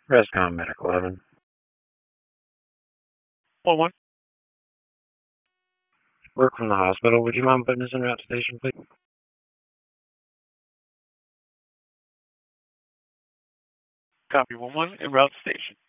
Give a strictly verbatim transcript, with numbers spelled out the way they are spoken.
Rescom Medic eleven. One one. Work from the hospital. Would you mind putting us in route station, please? Copy one one en route to station.